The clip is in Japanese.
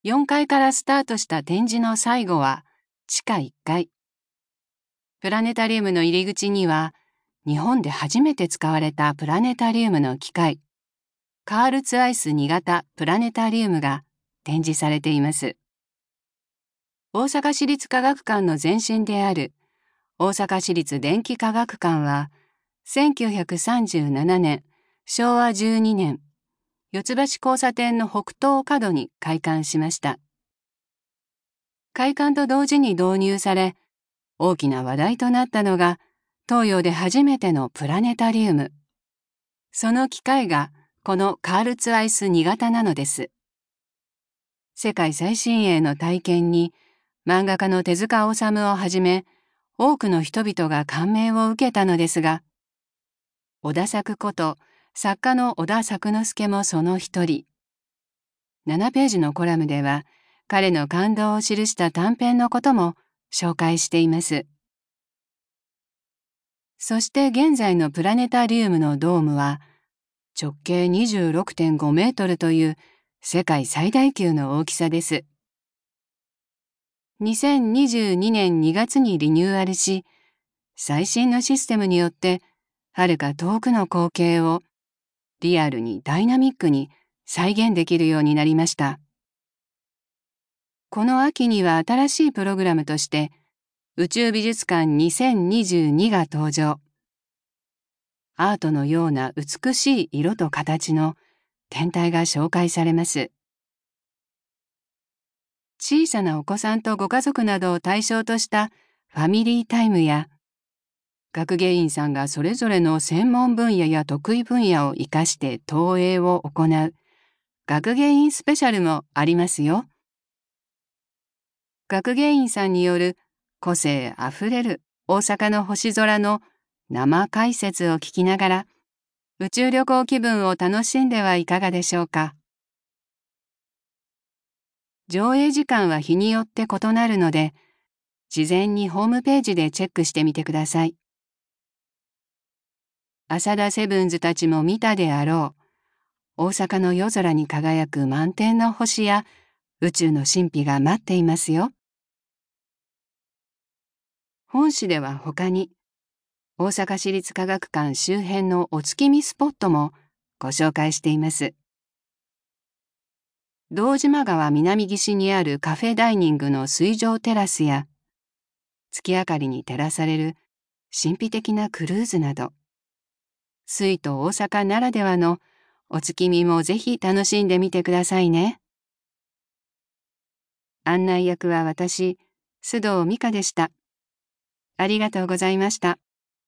4階からスタートした展示の最後は地下1階。プラネタリウムの入り口には、日本で初めて使われたプラネタリウムの機械、カールツアイス2型プラネタリウムが展示されています。大阪市立科学館の前身である大阪市立電気科学館は、1937年、昭和12年、四ツ橋交差点の北東角に開館しました。開館と同時に導入され、大きな話題となったのが、東洋で初めてのプラネタリウム。その機械がこのカールツアイス2型なのです。世界最新鋭の体験に、漫画家の手塚治虫をはじめ、多くの人々が感銘を受けたのですが、小田作こと作家の小田作之助もその一人。7ページのコラムでは、彼の感動を記した短編のことも紹介しています。そして現在のプラネタリウムのドームは、直径 26.5 メートルという世界最大級の大きさです。2022年2月にリニューアルし、最新のシステムによって、はるか遠くの光景をリアルにダイナミックに再現できるようになりました。この秋には新しいプログラムとして、宇宙美術館2022が登場。アートのような美しい色と形の天体が紹介されます。小さなお子さんとご家族などを対象としたファミリータイムや、学芸員さんがそれぞれの専門分野や得意分野を生かして投影を行う学芸員スペシャルもありますよ。学芸員さんによる個性あふれる大阪の星空の生解説を聞きながら宇宙旅行気分を楽しんではいかがでしょうか。上映時間は日によって異なるので、事前にホームページでチェックしてみてください。浅田セブンズたちも見たであろう、大阪の夜空に輝く満天の星や宇宙の神秘が待っていますよ。本誌では他に、大阪市立科学館周辺のお月見スポットもご紹介しています。堂島川南岸にあるカフェダイニングの水上テラスや、月明かりに照らされる神秘的なクルーズなど、水都大阪ならではのお月見もぜひ楽しんでみてくださいね。案内役は私、須藤美香でした。ありがとうございました。